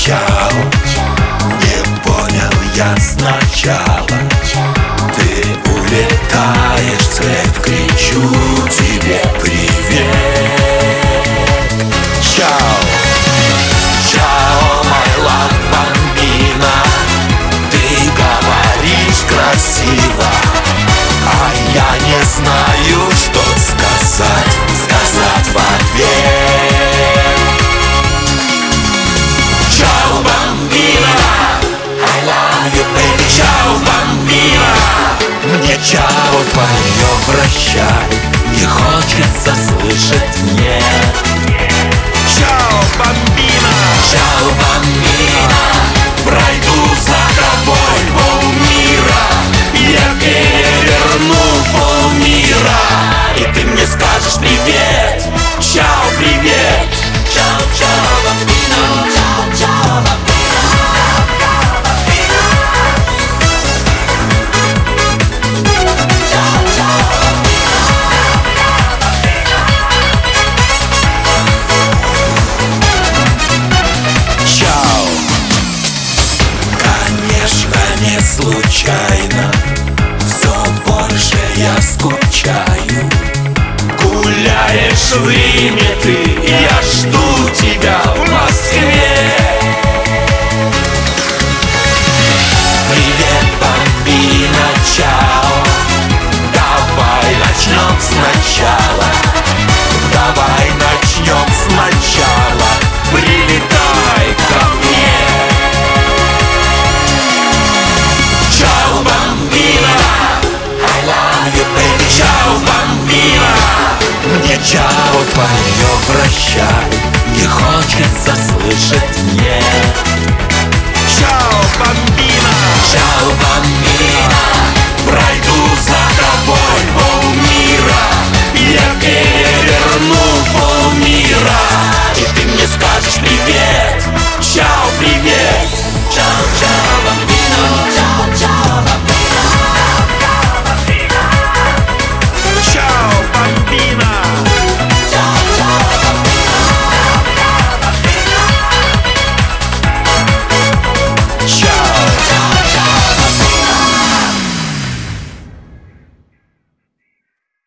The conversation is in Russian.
чао, не понял я сначала. Ты улетаешь вслед, кричу тебе привет. Чао, чао, my love bambina. Ты говоришь красиво, а я не знаю, что сказать в ответ. Чао, бамбина, I love you, baby. Чао, бамбина, мне чао твое прощай не хочется слышать мне. Чао, бамбина, чао, бамбина, пройду за тобой полмира. Я переверну полмира, и ты мне скажешь привет. Чао, привет. Чао, чао, бамбина. Чао, чао, бамбина. Не случайно, все больше я скучаю. Гуляешь в Риме ты, я жду тебя в Москве. Привет, бамбина, чао. Давай начнем сначала. Давай начнем сначала. Прилетай ко мне. Чао, бамбина, I love you, baby. Чао, бамбина, мне чао твое прощай не хочется слышать мне. Чао, бамбина, чао, бамбина.